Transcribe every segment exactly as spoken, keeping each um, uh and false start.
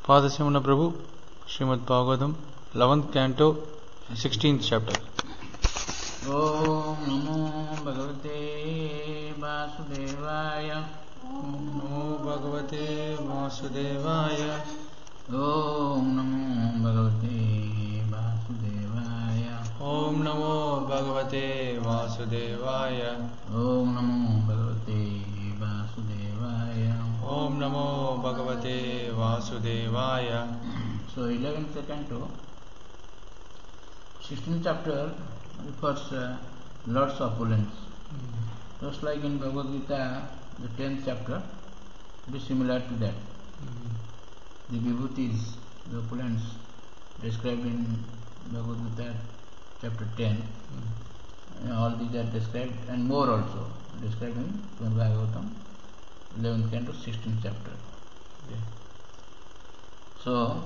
Padasivana Prabhu, Srimad Bhagavatam, eleventh Canto, sixteenth chapter. Om Namo Bhagavate Vasudevaya. Om Namo Bhagavate Vasudevaya. Om Namo Bhagavate Vasudevaya. Om Namo Bhagavate Vasudevaya. Om Namo Bhagavate Vasudevaya. Om Namo Bhagavate Vasudevaya. So eleventh canto, sixteenth chapter refers uh, lots of opulence. Mm. Just like in Bhagavad Gita, the tenth chapter, it is similar to that. Mm. The vibhutis, the opulence described in Bhagavad Gita chapter ten, mm. all these are described and more also described in Bhagavatam eleventh canto, sixteenth chapter. Okay. So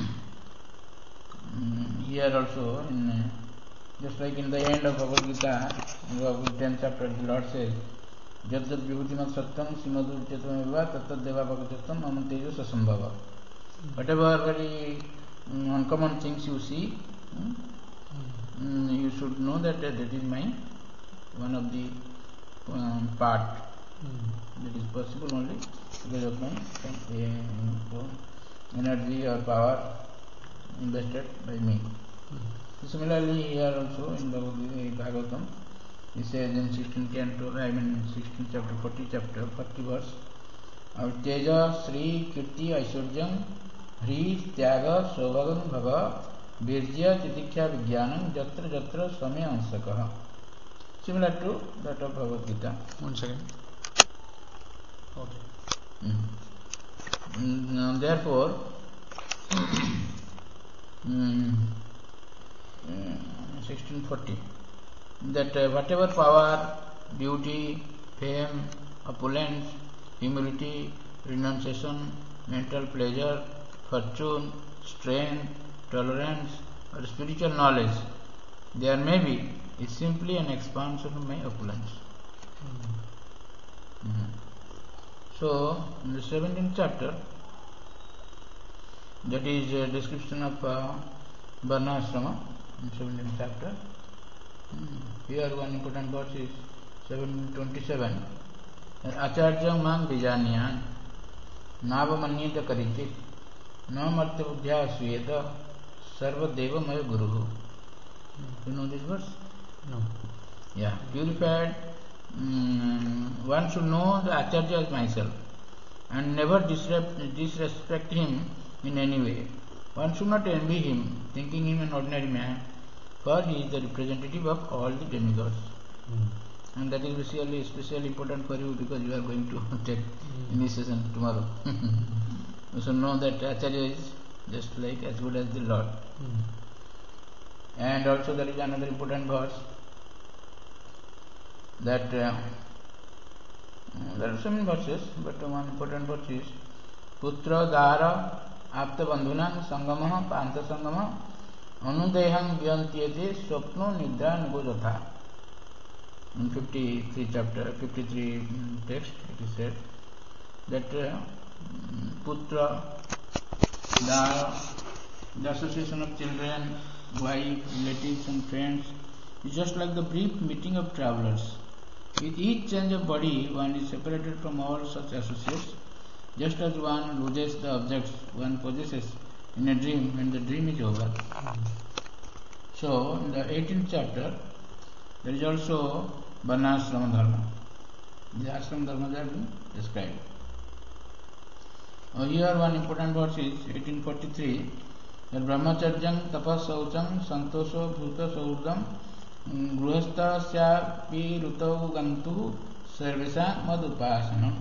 here also, in uh, just like in the end of Bhagavad Gita, in the tenth chapter, the Lord says, Jat jat vibhutimat sattam simadhu chetameva tattat deva bhagavatam amantejo sasambhava. Whatever very um, uncommon things you see, um, you should know that uh, that is my one of the um, part. Mm. That is possible only because of my uh, energy or power invested by me. Mm. Similarly, here also in Bhagavatam, he says in sixteenth canto, I mean sixteenth chapter, forty chapter, forty verse, Teja Sri Kirti Aishwaryam Hri Tyaga Sobhagam Bhava Virjya Titiksha Vijnanam Jatra Jatra Swami Ansakaha. Similar to that of Bhagavad Gita. One second. Okay. Mm. Mm, therefore, mm, sixteen forty, that uh, whatever power, beauty, fame, opulence, humility, renunciation, mental pleasure, fortune, strength, tolerance, or spiritual knowledge there may be, is simply an expansion of my opulence. Mm-hmm. Mm-hmm. So, in the seventeenth chapter, that is a description of uh, Varnashrama, in seventeenth chapter. Hmm. Here one important verse is seven twenty-seven. Acharya mang vijanyan navamanyeta karichit na martya buddhya sweta sarva deva maya guru. You know this verse? No. Yeah. Purified, um, one should know the Acharya as myself and never disrespect, disrespect him in any way. One should not envy him, thinking him an ordinary man, for he is the representative of all the demigods. Mm. And that is especially, especially important for you because you are going to take mm. initiation tomorrow. You should know that Acharya is just like as good as the Lord. Mm. And also there is another important verse that uh, there are so many verses, but one important verse is Putra Dara Apta Bandhunam Sangamaha Panta Sangamaha Anudeham Vyantyate Swapno Nidra Nugojatha. In fifty-three chapter, fifty-three text, it is said that uh, Putra, Dara, the association of children, wife, relatives and friends is just like the brief meeting of travelers. With each change of body, one is separated from all such associates, just as one loses the objects one possesses in a dream when the dream is over. Mm-hmm. So, in the eighteenth chapter, there is also Varnashrama Dharma. The Ashram Dharmas are being described. Uh, here one important verse is eighteen forty-three, that Brahmacharyam tapasaucham santosho bhuta saurdam gruhastha syapi rutau gantu sarvesa madupasana.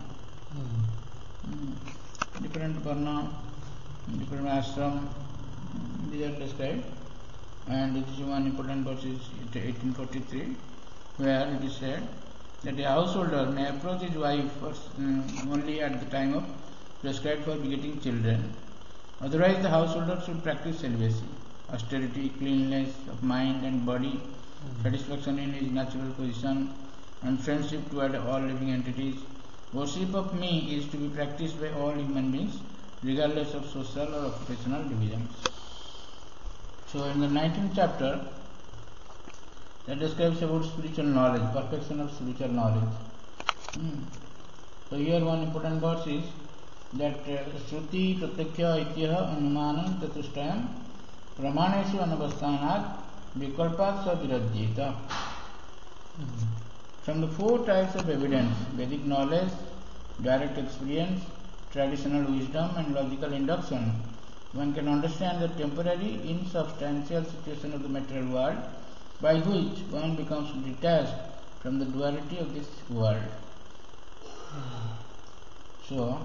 Mm. Different varna, different ashram, these are described. And it is one important verse is eighteen forty-three, where it is said that a householder may approach his wife first, um, only at the time of prescribed for begetting children. Otherwise, the householder should practice celibacy, austerity, cleanliness of mind and body, mm-hmm. satisfaction in his natural position, and friendship toward all living entities. Worship of me is to be practiced by all human beings regardless of social or occupational divisions. So in the nineteenth chapter, that describes about spiritual knowledge, perfection of spiritual knowledge. Hmm. So here one important verse is that Shruti Pratyaksha Ityah Anumanam Chatushtayam Pramaneshu Anavasthanat Vikalpat Sa Virajyeta. From the four types of evidence, Vedic knowledge, direct experience, traditional wisdom and logical induction, one can understand the temporary, insubstantial situation of the material world, by which one becomes detached from the duality of this world. So,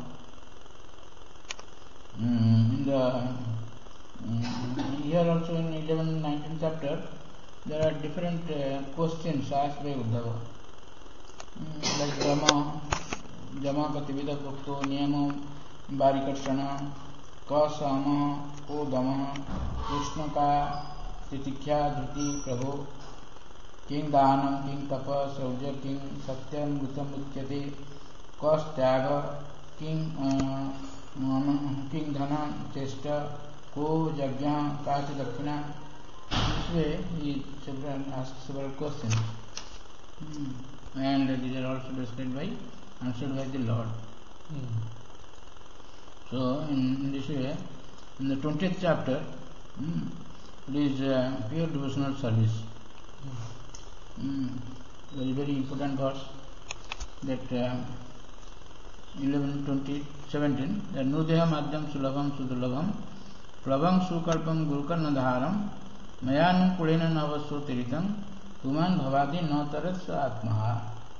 um, in the um, here also in eleventh, nineteenth chapter, there are different uh, questions asked by Uddhava. Um, like Jama, Jama Kativida Bhakto, Niyama, Barikarshana, Ka Sama, Ko Dama, Krishna Ka, Titikya, Dhruti, Prabhu, King Dhanam, King Tapa, Saujya, King Satyam, Gutam, Utyate, Kas Tyaga, King uh, King Dhana, Chesta, Ko Jagya, Kacha Dakshina. This way he asked several questions. Hmm. And these are also described by, answered by the Lord. Hmm. So in, in this way, in the twentieth chapter, hmm, it is uh, pure devotional service. Hmm. Very, very important verse that uh, eleven, twenty, seventeen, that Nudeha Madhyam Sulabham Sudulabham Prabham Sukalpam Gurukarnadharam Mayanam Kulena Navaso Tiritam Human Bhavadi Notaras Atmaha.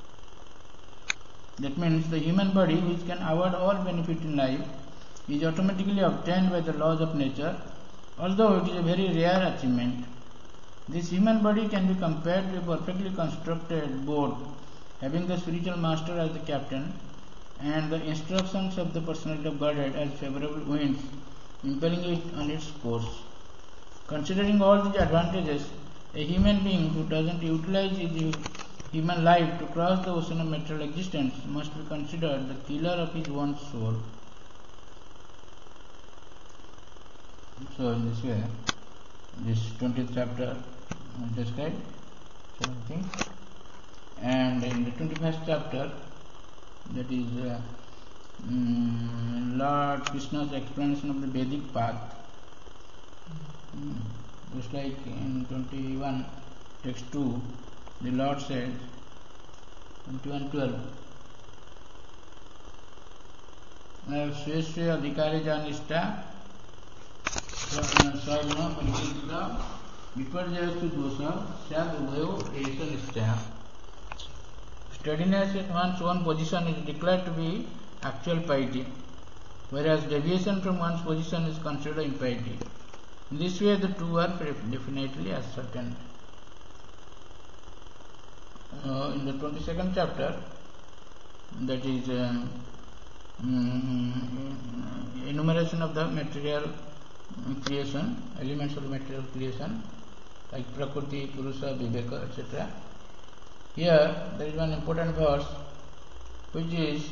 That means the human body, which can award all benefit in life, is automatically obtained by the laws of nature, although it is a very rare achievement. This human body can be compared to a perfectly constructed boat having the spiritual master as the captain and the instructions of the personality of Godhead as favorable winds impelling it on its course. Considering all these advantages, a human being who doesn't utilize his human life to cross the ocean of material existence must be considered the killer of his own soul. So in this way, this twentieth chapter described certain things, and in the twenty-first chapter, that is uh, um, Lord Krishna's explanation of the Vedic path. Mm. Just like in twenty-one, text two, the Lord said, twenty-one twelve, Swesya Adhikari Janishta Swayana Parikita Viparjayastu Dosa Sad Uvayo Esa Nishtaya. Steadiness in one's own position is declared to be actual piety, whereas deviation from one's position is considered impiety. In this way, the two are definitely ascertained. Uh, in the twenty-second chapter, that is um, um, enumeration of the material creation, elements of material creation, like Prakriti, Purusha, Viveka, et cetera. Here, there is one important verse which is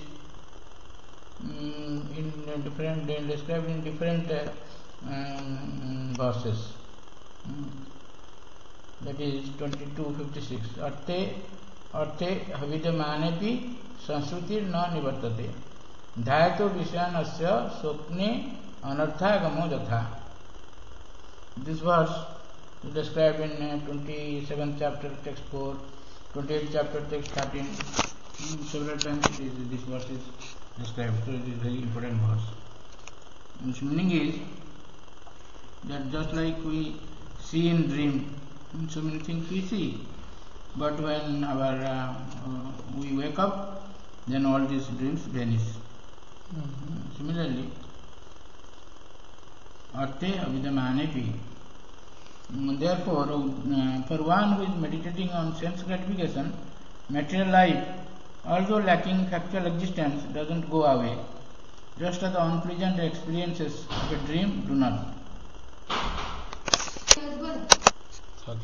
um, in different, described in different uh, um, verses. Um, that is twenty-two fifty-six. Arte, arte havidamanepi sanskrutir na nivartate. Dhayato visyanasya sopne anarthagamo jatha. This verse is described in uh, twenty-seventh chapter, text four, twenty-eighth chapter, text thirteen. Mm, several times it is, this verse is described, so it is a very important verse. Its meaning is that just like we see in dream, so many things we see, but when our uh, uh, we wake up, then all these dreams vanish. Mm-hmm. Similarly, Arte avidamanepi. Therefore, uh, for one who is meditating on sense gratification, material life, although lacking factual existence, doesn't go away, just as the unpleasant experiences of a dream do not. Okay.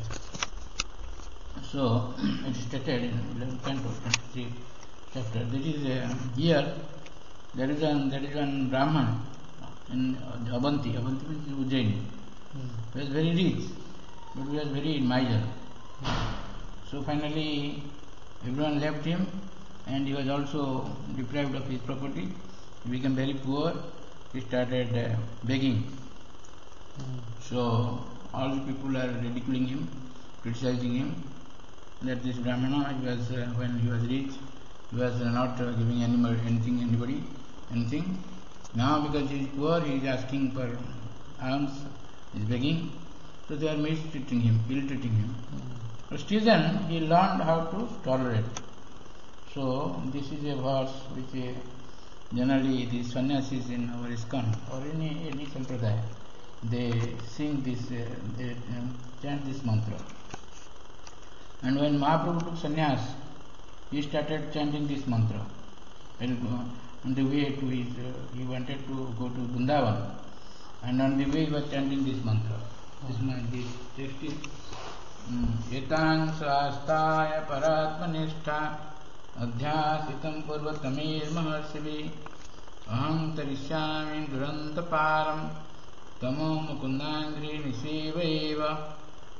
So, it is stated in eleventh canto, twenty-three chapter. This is uh, here. There is one. There is one Brahman. in Avanti. Avanti means Ujjain. Mm. He was very rich, but he was very miser. Mm. So finally, everyone left him, and he was also deprived of his property. He became very poor. He started uh, begging. Mm. So all the people are ridiculing him, criticizing him. That this Brahmana, he was uh, when he was rich, he was uh, not uh, giving any anything anybody anything. Now because he is poor, he is asking for alms, he is begging. So they are mistreating him, ill-treating him. Mm. But still then he learned how to tolerate. So this is a verse which uh, generally the sannyasis in our ISKCON or any any sampradaya, they sing this, uh, they um, chant this mantra. And when Mahaprabhu took sannyas, he started chanting this mantra. And on the way to his, uh, he wanted to go to Vrindavan, and on the way he was chanting this mantra. This man, this text is Etang Swastaya Paratmanishta Adhyasitam Purvatamir Maharsivi Aham Tarishyami Durantaparam Tamo Mukundangri Nisevaiva.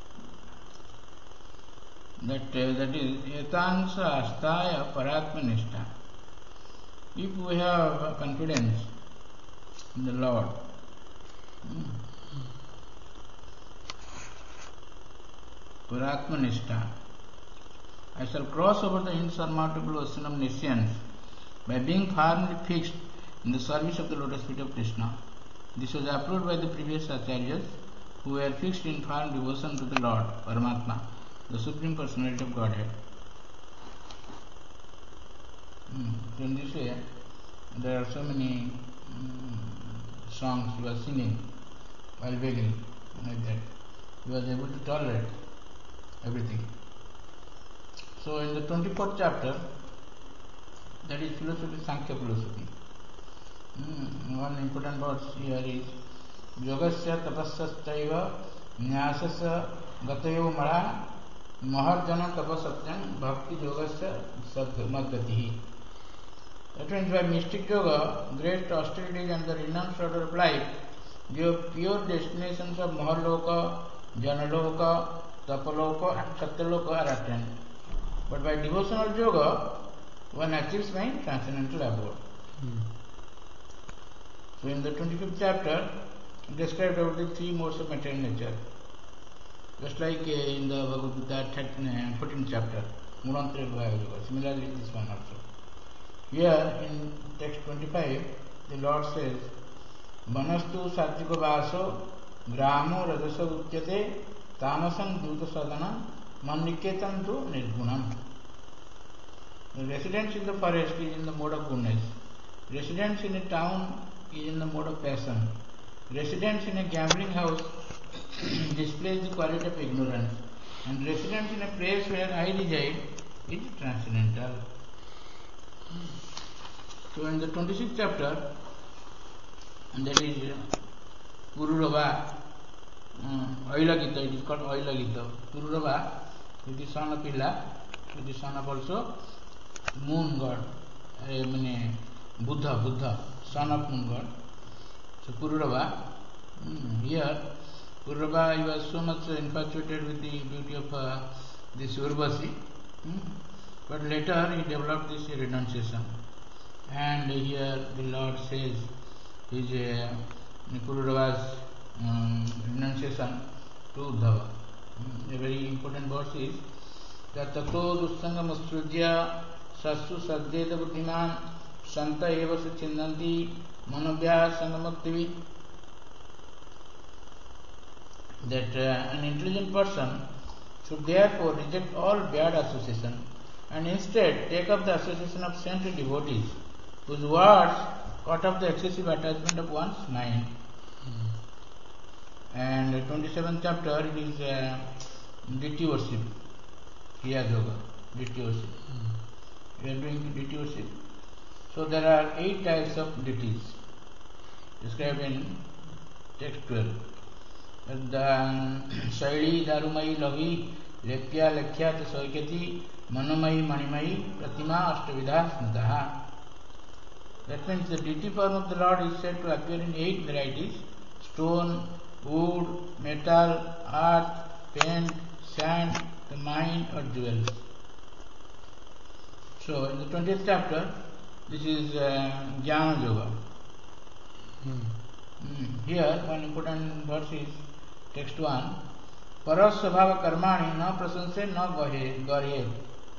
That, uh, that is Etansa Astaya Paratmanishta. If we have confidence in the Lord, hmm, Paratmanishta, I shall cross over the insurmountable ocean of nescience by being firmly fixed in the service of the lotus feet of Krishna. This was approved by the previous acharyas, who were fixed in firm devotion to the Lord, Paramatma, the Supreme Personality of Godhead. Hmm. So in this way, there are so many um, songs he was singing while begging, like that. He was able to tolerate everything. So in the twenty-fourth chapter, that is philosophy, Sankhya philosophy. Hmm. One important verse here is Yogasya tapassastaiva nyasasya gatayo mara maharjana tapasatyam bhakti yogasya sadmadgatihi. That means by mystic yoga, great austerities and the renounced order of life, the pure destinations of Maharloka, Janaloka, Tapaloka and Satyaloka are attained. But by devotional yoga, one achieves my transcendental abode. Mm. So in the twenty-fifth chapter, described about the three modes of material nature. Just like uh, in the Bhagavad Gita fourteenth chapter, Mulantra Yoga. Similarly, this one also. Here in text twenty-five, the Lord says, Manastu Satviko Vaso Gramo Rajasa Utyate Tamasam Duta Sadana Maniketam Tu Nirgunam. The residence in the forest is in the mode of goodness. Residence in a town is in the mode of passion. Residence in a gambling house displays the quality of ignorance. And residence in a place where I reside is transcendental. So in the twenty-sixth chapter, and that is Pururava, uh, Oila Gita, it is called Oila Gita. Pururava is the son of Ila, is the son of also moon god, I mean Buddha, Buddha, son of moon god. So Pururava, mm, here Pururava, he was so much infatuated with the beauty of uh, this Urvasi, mm, but later he developed this renunciation. And here the Lord says his uh, Pururava's um, renunciation to Uddhava. Mm, a very important verse is that Tato Dussangam Ustrudya Sasu Sadhyeta Buddhiman Santa Eva Suchindanti Manobhya Sangamuktivi. That uh, an intelligent person should therefore reject all bad association and instead take up the association of saintly devotees, whose words cut off the excessive attachment of one's mind. Mm. And the twenty-seventh chapter, it is uh, deity worship, Kriya Yoga, deity worship. Mm. We are doing deity worship. So there are eight types of deities described in text twelve. The Shaili, Darumai, Lavi, Lepya, Lekhya, Soikati, Manumai, Manimai, Pratima, Ashtavidha, Smitaha. That means the deity form of the Lord is said to appear in eight varieties: stone, wood, metal, earth, paint, sand, the mine or jewels. So in the twentieth chapter, this is uh, Jnana Yoga. Hmm. Mm. Here one important verse is text one. Parasvabhava karmani na prasanse na garhe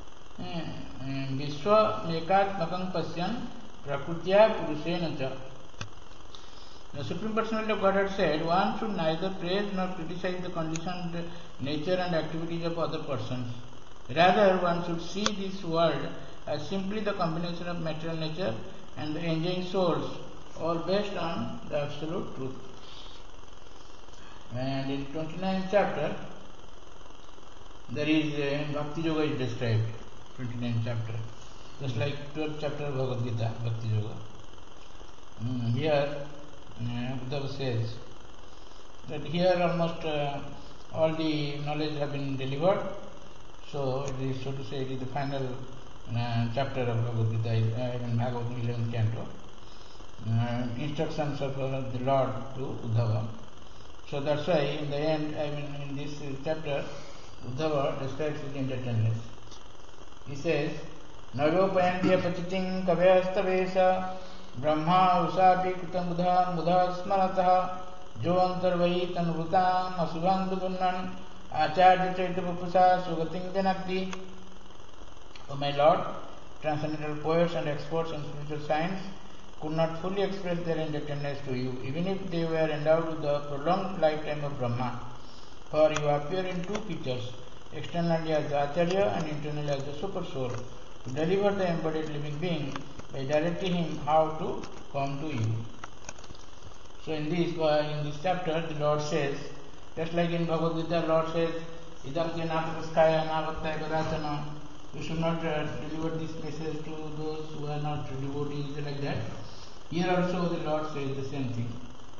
vishwa ekatmakam pasyan prakrutya purusena cha. The Supreme Personality of Godhead said, one should neither praise nor criticize the conditioned nature and activities of other persons. Rather, one should see this world as simply the combination of material nature and the enjoying souls, all based on the absolute truth. And in twenty-ninth chapter, there is uh, Bhakti Yoga is described. twenty-ninth chapter, just like twelfth chapter of Bhagavad Gita, Bhakti Yoga. Mm, here, uh, Uddhava says that here almost uh, all the knowledge have been delivered. So it is, so to say, it is the final uh, chapter of Bhagavad Gita, uh, in Bhagavad eleventh canto. Uh, instructions of uh, the Lord to Uddhava. So that's why in the end, I mean in this uh, chapter, Uddhava describes his entertainment. He says, Navopayantiya pachiting kavyastavesa brahma usapi kutam buddha mudha smarataha jo antarvahi tanvrutam asubham budunnan acharya chaita pupusa sugating janakti. O my Lord, transcendental poets and experts in spiritual science could not fully express their indebtedness to you, even if they were endowed with the prolonged lifetime of Brahma. For you appear in two features, externally as the Acharya and internally as the Super Soul, to deliver the embodied living being by directing him how to come to you. So in this, uh, in this chapter, the Lord says, just like in Bhagavad Gita, Lord says, Idam te nāpataskāya nāvattaya kadāchana. You should not uh, deliver this message to those who are not devotees, like that. Here also the Lord says the same thing.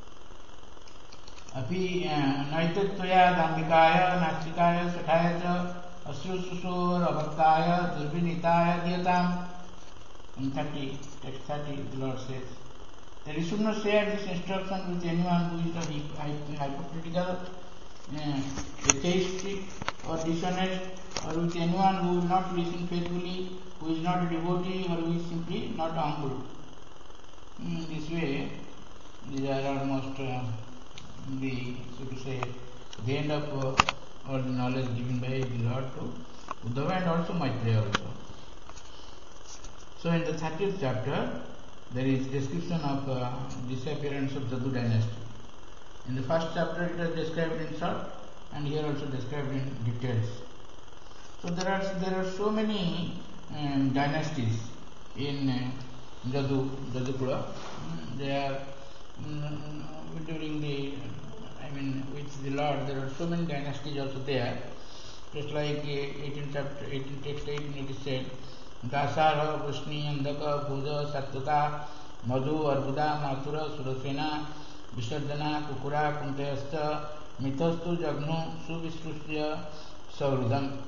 Api naitattvaya dambikaya nastikaya sakhaya cha asrususur abhaktaya durvinitaya diyatam. In thirty, text thirty, the Lord says that you should not share this instruction with anyone who is a hypocritical, uh, atheistic or dishonest, or with anyone who will not listen faithfully, who is not a devotee, or who is simply not humble. In this way, these are almost uh, the, so to say, the end of uh, all the knowledge given by the Lord to Uddhava and also Maitreya also. So in the thirtieth chapter, there is description of uh, disappearance of Jadu dynasty. In the first chapter it is described in short, and here also described in details. So there are there are so many um, dynasties in uh, Jadu, Jadukula. Mm, they are um, during the, I mean, with the Lord, there are so many dynasties also there. Just like uh, eighteenth chapter, eighteenth text eighteen, it is said, Dasara, Vrishni, Andaka, Bhuja, Sattaka, Madhu, Arbuda, Mathura, Surasena, Visardhana, Kukura, Kuntayasta, Mithastu, Jagnu, Suvishrustya, Savrudam.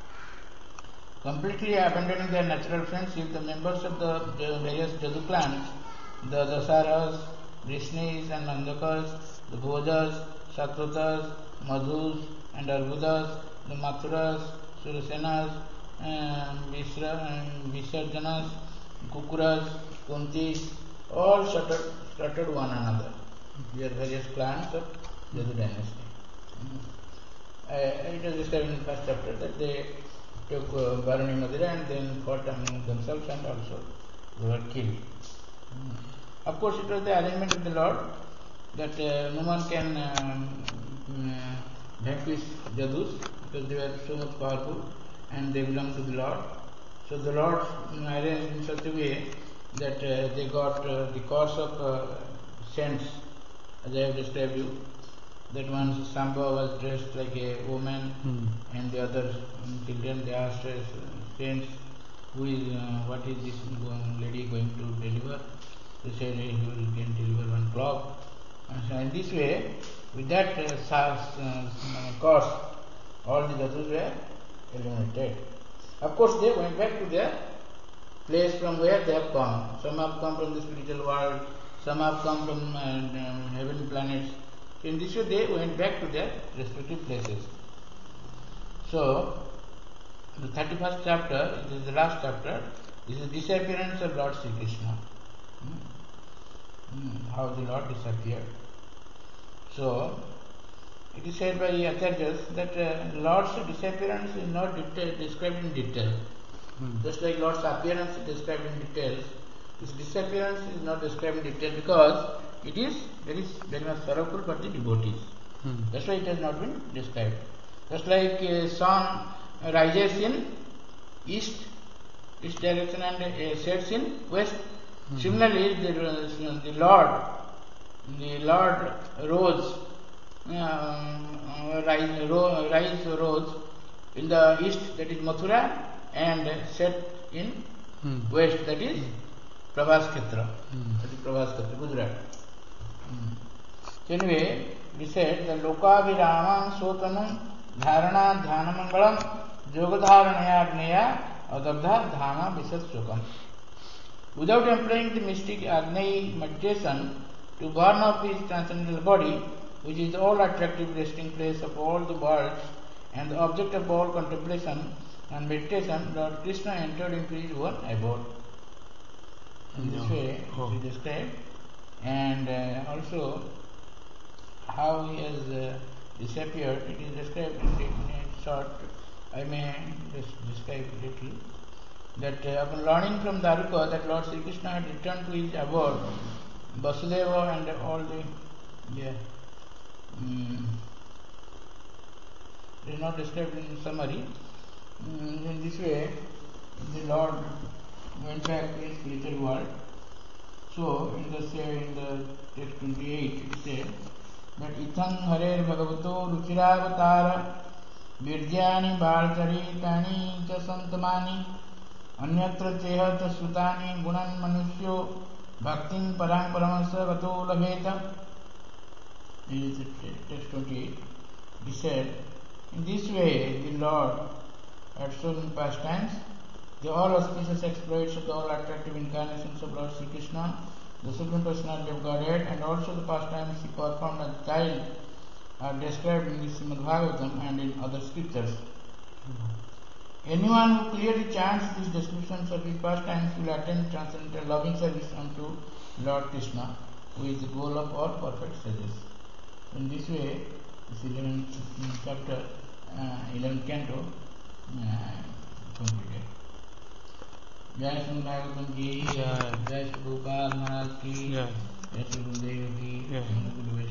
Completely abandoning their natural friendship, the members of the various Jadu clans, the Dasaras, Vrishnis and Nandakas, the Bhojas, Satvatas, Madhus and Arbudas, the Mathuras, Surasenas, um, Visarjanas, Kukuras, Kuntis, all scattered, scattered one another. They are various clans of Jadu dynasty. Mm-hmm. uh, it was described in the first chapter that they took uh, Varuni Madhira and then fought among themselves and also they were killed. Mm-hmm. Of course, it was the arrangement of the Lord that uh, no one can um, uh, vanquish Jadus because they were so much powerful and they belong to the Lord. So the Lord arranged in such a way that uh, they got uh, the course of uh, saints, as I have described you. That one Samba was dressed like a woman, hmm. and the other children, they asked uh, saints, who is, uh, what is this lady going to deliver? They said he will can deliver one clock. And so in this way, with that uh, uh, course, all the Jadus were eliminated. Of course, they went back to their place from where they have come. Some have come from the spiritual world, some have come from uh, um, heaven planets. In this way they went back to their respective places. So, the thirty-first chapter, this is the last chapter, is the disappearance of Lord Sri Krishna. Hmm. Hmm. How the Lord disappeared. So, it is said by Acharyas that uh, Lord's disappearance is not detail, described in detail. Hmm. Just like Lord's appearance is described in details, his disappearance is not described in detail because it is very, very much sorrowful for the devotees. Hmm. That's why it has not been described. Just like uh, sun rises in east, east direction and uh, sets in west. Hmm. Similarly, the, uh, the Lord, the Lord rose, uh, rise, ro, rise rose in the east, that is Mathura, and set in hmm. west, that is Prabhas Kshetra, hmm. that is Prabhas Kshetra, Gujarat. Hmm. So anyway, we said the Loka Viramam Sotanam Dharana Dhana Mangalam Yogadharanaya Agneya Adabdha Dhama Visat Sukam. Without employing the mystic Agneyi meditation to burn up his transcendental body, which is the all attractive resting place of all the worlds and the object of all contemplation and meditation, Lord Krishna entered into his own abode. In this way, oh. it is described, and uh, also how he has uh, disappeared. It is described in, in a short. I may just describe a little. That uh, upon learning from Daruka that Lord Sri Krishna had returned to his abode, Vasudeva and all the yeah, um, it is not described in summary. Um, in this way, the Lord went back to his spiritual world. So, in the in the text twenty-eight, it said that Ithang Harer Bhagavato Ruchiravatara Vidyani Bharcharitani Cha Santamani Anyatra Cheha Cha Sutani Gunan Manusyo Bhaktin Parang Paramasa Vato Labheta. This is text twenty-eight. He said, in this way the Lord had shown in past times the all auspicious exploits of the all attractive incarnations of Lord Sri Krishna, the Supreme Personality of Godhead, and also the pastimes he performed as a child are described in the Srimad Bhagavatam and in other scriptures. Mm-hmm. Anyone who clearly chants these descriptions of his pastimes will attain transcendental loving service unto Lord Krishna, who is the goal of all perfect sages. In this way, this eleventh chapter, uh, eleventh canto, uh, completed. जय श्री भागवतम की जय, श्री गोपाल महाराज की जय, श्री गुरुदेव की जय।